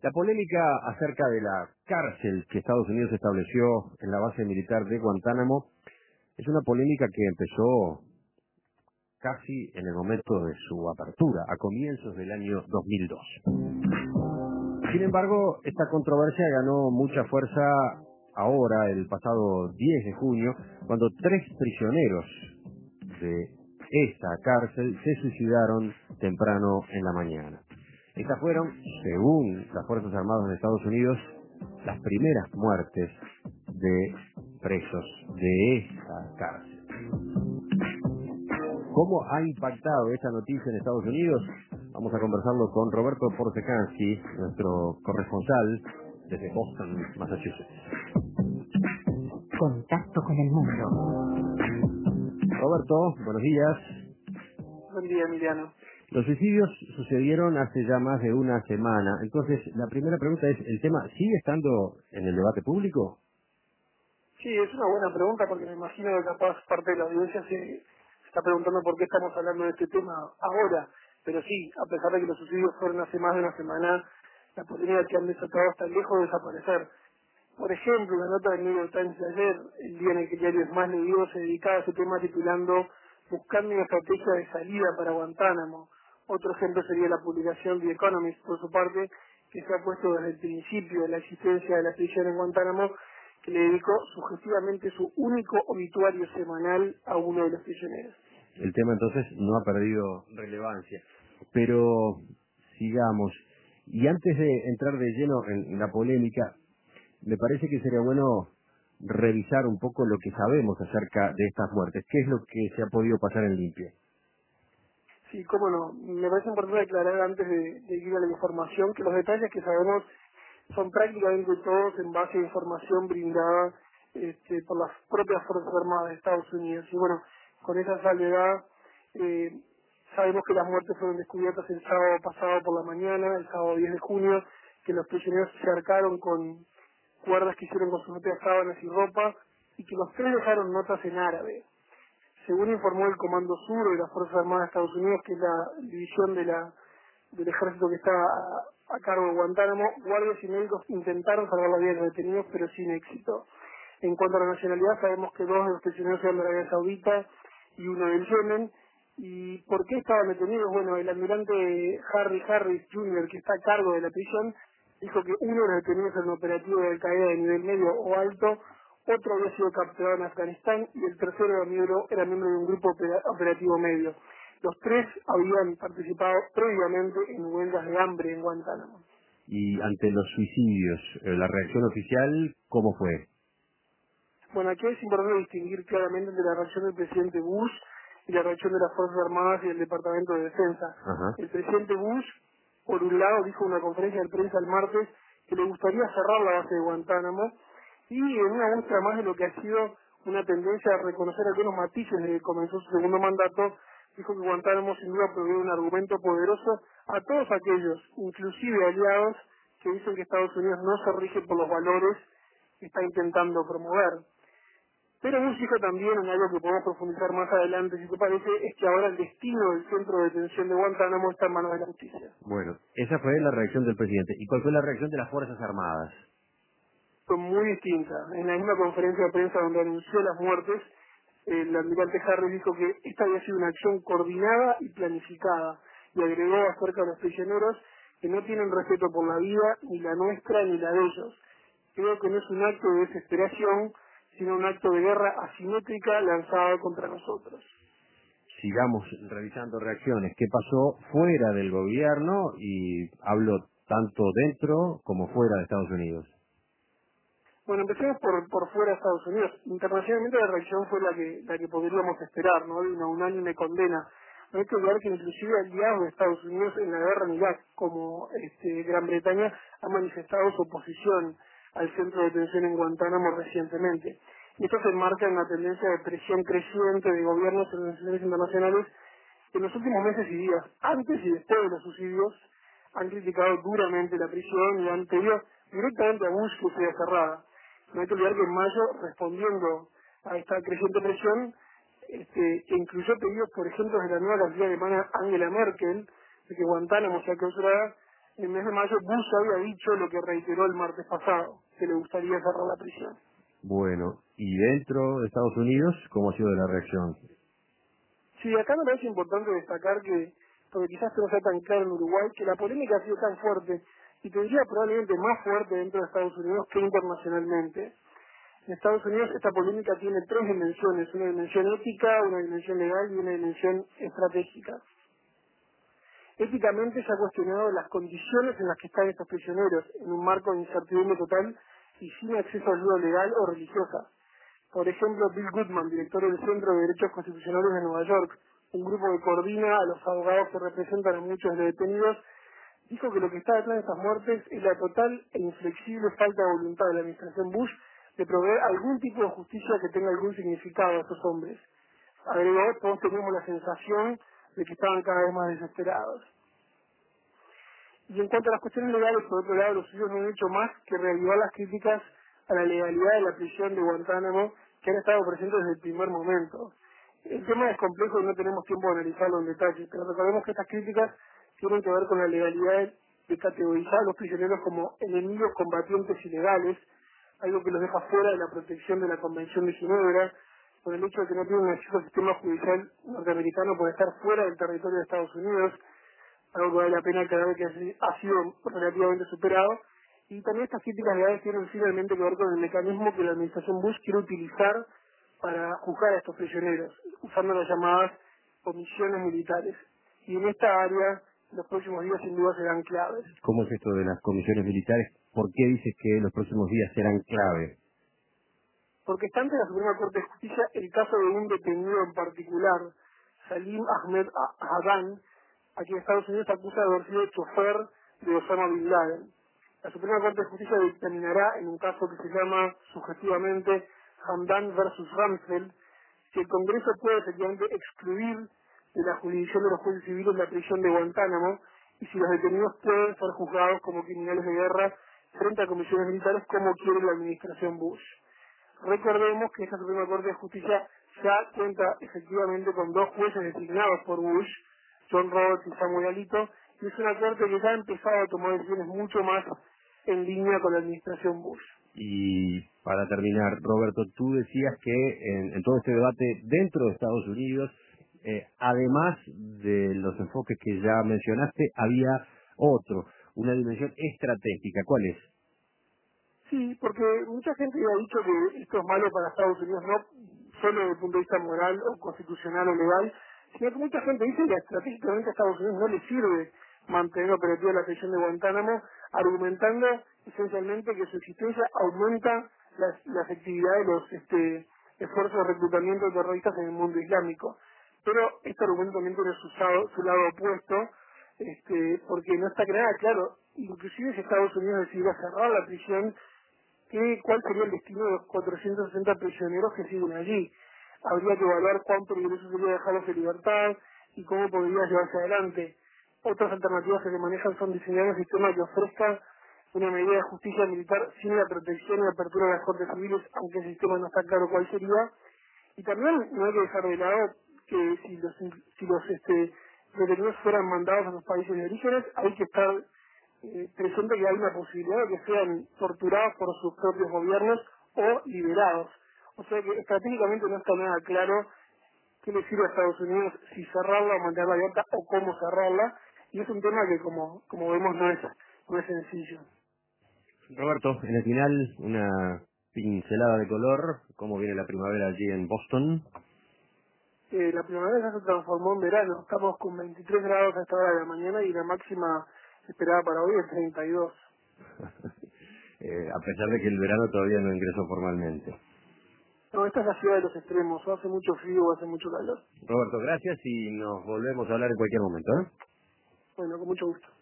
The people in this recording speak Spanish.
La polémica acerca de la cárcel que Estados Unidos estableció en la base militar de Guantánamo es una polémica que empezó casi en el momento de su apertura, a comienzos del año 2002. Sin embargo, esta controversia ganó mucha fuerza ahora, el pasado 10 de junio, cuando 3 prisioneros de esta cárcel se suicidaron temprano en la mañana. Estas fueron, según las Fuerzas Armadas de Estados Unidos, las primeras muertes de presos de esta cárcel. ¿Cómo ha impactado esta noticia en Estados Unidos? Vamos a conversarlo con Roberto Porcekansky, nuestro corresponsal desde Boston, Massachusetts. Contacto con el mundo. Roberto, buenos días. Buen día, Emiliano. Los suicidios sucedieron hace ya más de una semana. Entonces, la primera pregunta es, ¿el tema sigue estando en el debate público? Sí, es una buena pregunta porque me imagino que capaz parte de la audiencia se está preguntando por qué estamos hablando de este tema ahora. Pero sí, a pesar de que los suicidios fueron hace más de una semana, la polémica que han desatado está lejos de desaparecer. Por ejemplo, la nota del New York Times de ayer, el día en el que el diario es más leído, se dedicaba a ese tema titulando "Buscando una estrategia de salida para Guantánamo". Otro ejemplo sería la publicación de The Economist, por su parte, que se ha puesto desde el principio de la existencia de la prisión en Guantánamo, que le dedicó sugestivamente su único obituario semanal a uno de los prisioneros. El tema entonces no ha perdido relevancia. Pero sigamos. Y antes de entrar de lleno en la polémica, me parece que sería bueno revisar un poco lo que sabemos acerca de estas muertes. ¿Qué es lo que se ha podido pasar en limpio? Sí, cómo no. Me parece importante aclarar antes de ir a la información que los detalles que sabemos son prácticamente todos en base a información brindada por las propias Fuerzas Armadas de Estados Unidos. Y bueno, con esa salvedad, sabemos que las muertes fueron descubiertas el sábado pasado por la mañana, el sábado 10 de junio, que los prisioneros se arcaron con cuerdas que hicieron con sus propias sábanas y ropa, y que los 3 dejaron notas en árabe. Según informó el Comando Sur de las Fuerzas Armadas de Estados Unidos, que es la división del ejército que está a cargo de Guantánamo, guardias y médicos intentaron salvar la vida de los detenidos, pero sin éxito. En cuanto a la nacionalidad, sabemos que 2 de los prisioneros eran de Arabia Saudita y uno del Yemen. ¿Y por qué estaban detenidos? Bueno, el almirante Harry Harris Jr., que está a cargo de la prisión, dijo que uno de los detenidos era un operativo de Al-Qaeda de nivel medio o alto, otro había sido capturado en Afganistán y el tercero era miembro de un grupo operativo medio. Los 3 habían participado previamente en huelgas de hambre en Guantánamo. Y ante los suicidios, la reacción oficial, ¿cómo fue? Bueno, aquí es importante distinguir claramente entre la reacción del presidente Bush y la reacción de las Fuerzas Armadas y del Departamento de Defensa. Ajá. El presidente Bush, por un lado, dijo en una conferencia de prensa el martes que le gustaría cerrar la base de Guantánamo, y en una muestra más de lo que ha sido una tendencia a reconocer algunos matices desde que comenzó su segundo mandato, dijo que Guantánamo sin duda provee un argumento poderoso a todos aquellos, inclusive aliados, que dicen que Estados Unidos no se rige por los valores que está intentando promover. Pero Bush dijo también, en algo que podemos profundizar más adelante, si te parece, es que ahora el destino del centro de detención de Guantánamo está en manos de la justicia. Bueno, esa fue la reacción del presidente. ¿Y cuál fue la reacción de las Fuerzas Armadas? Fue muy distinta. En la misma conferencia de prensa donde anunció las muertes, el almirante Harris dijo que esta había sido una acción coordinada y planificada, y agregó acerca de los prisioneros que no tienen respeto por la vida, ni la nuestra ni la de ellos. Creo que no es un acto de desesperación, sino un acto de guerra asimétrica lanzado contra nosotros. Sigamos revisando reacciones. ¿Qué pasó fuera del gobierno? Y hablo tanto dentro como fuera de Estados Unidos. Bueno, empecemos por fuera de Estados Unidos. Internacionalmente la reacción fue la que podríamos esperar, ¿no? De una unánime condena. No hay que olvidar que inclusive aliados de Estados Unidos en la guerra en Irak, como Gran Bretaña, ha manifestado su oposición al centro de detención en Guantánamo recientemente. Y esto se enmarca en una tendencia de presión creciente de gobiernos y organizaciones internacionales que en los últimos meses y días, antes y después de los suicidios, han criticado duramente la prisión y han pedido directamente a Bush que sea cerrada. No hay que olvidar que en mayo, respondiendo a esta creciente presión, que incluyó pedidos, por ejemplo, de la nueva canciller alemana Angela Merkel, de que Guantánamo sea clausurada, En el mes de mayo, Bush había dicho lo que reiteró el martes pasado, que le gustaría cerrar la prisión. Bueno, y dentro de Estados Unidos, ¿cómo ha sido la reacción? Sí, acá me parece importante destacar que, porque quizás esto no sea tan claro en Uruguay, que la polémica ha sido tan fuerte, y te diría probablemente más fuerte dentro de Estados Unidos que internacionalmente. En Estados Unidos esta polémica tiene tres dimensiones, una dimensión ética, una dimensión legal y una dimensión estratégica. Éticamente se ha cuestionado las condiciones en las que están estos prisioneros, en un marco de incertidumbre total y sin acceso a ayuda legal o religiosa. Por ejemplo, Bill Goodman, director del Centro de Derechos Constitucionales de Nueva York, un grupo que coordina a los abogados que representan a muchos de los detenidos, dijo que lo que está detrás de estas muertes es la total e inflexible falta de voluntad de la administración Bush de proveer algún tipo de justicia que tenga algún significado a estos hombres. Agregó, todos teníamos la sensación de que estaban cada vez más desesperados. Y en cuanto a las cuestiones legales, por otro lado, los suyos no han hecho más que reavivar las críticas a la legalidad de la prisión de Guantánamo que han estado presentes desde el primer momento. El tema es complejo y no tenemos tiempo de analizarlo en detalle, pero recordemos que estas críticas tienen que ver con la legalidad de categorizar a los prisioneros como enemigos combatientes ilegales, algo que los deja fuera de la protección de la Convención de Ginebra, por el hecho de que no tienen acceso al sistema judicial norteamericano por estar fuera del territorio de Estados Unidos, algo que vale la pena aclarar que ha sido relativamente superado. Y también estas críticas legales tienen finalmente que ver con el mecanismo que la administración Bush quiere utilizar para juzgar a estos prisioneros, usando las llamadas comisiones militares. Y en esta área, los próximos días sin duda serán claves. ¿Cómo es esto de las comisiones militares? ¿Por qué dices que los próximos días serán clave? Porque está ante la Suprema Corte de Justicia el caso de un detenido en particular, Salim Ahmed Hadan, a quien Estados Unidos acusa de haber sido chofer de Osama Bin Laden. La Suprema Corte de Justicia determinará, en un caso que se llama sugestivamente Hamdan versus Ramsfeld, si el Congreso puede efectivamente excluir de la jurisdicción de los jueces civiles la prisión de Guantánamo y si los detenidos pueden ser juzgados como criminales de guerra frente a comisiones militares como quiere la administración Bush. Recordemos que esta Suprema Corte de Justicia ya cuenta efectivamente con dos jueces designados por Bush, John Roberts y Samuel Alito, y es una corte que ya ha empezado a tomar decisiones mucho más en línea con la administración Bush. Y para terminar, Roberto, tú decías que en todo este debate dentro de Estados Unidos, además de los enfoques que ya mencionaste, había otro, una dimensión estratégica. ¿Cuál es? Sí, porque mucha gente ha dicho que esto es malo para Estados Unidos, no solo desde el punto de vista moral o constitucional o legal, sino que mucha gente dice que estratégicamente a Estados Unidos no le sirve mantener operativa la prisión de Guantánamo, argumentando esencialmente que su existencia aumenta la efectividad de los esfuerzos de reclutamiento de terroristas en el mundo islámico. Pero este argumento también tiene su lado opuesto, porque no está nada claro, inclusive si Estados Unidos decidiera cerrar la prisión, cuál sería el destino de los 460 prisioneros que siguen allí. Habría que evaluar cuán peligroso sería dejarlos en libertad y cómo podría llevarse adelante. Otras alternativas que se manejan son diseñar un sistema que ofrezca una medida de justicia militar sin la protección y apertura de las cortes civiles, aunque el sistema no está claro cuál sería. Y también no hay que dejar de lado que si los detenidos fueran mandados a sus países de orígenes, hay que estar presente que hay una posibilidad de que sean torturados por sus propios gobiernos o liberados. O sea que estratégicamente no está nada claro qué le sirve a Estados Unidos si cerrarla o mantenerla abierta o cómo cerrarla. Y es un tema que, como vemos, no es sencillo. Roberto, en el final, una pincelada de color, ¿cómo viene la primavera allí en Boston? La primavera ya se transformó en verano. Estamos con 23 grados a esta hora de la mañana y la máxima esperada para hoy es 32. A pesar de que el verano todavía no ingresó formalmente. No, esta es la ciudad de los extremos. O hace mucho frío o hace mucho calor. Roberto, gracias y nos volvemos a hablar en cualquier momento, ¿eh? Bueno, con mucho gusto.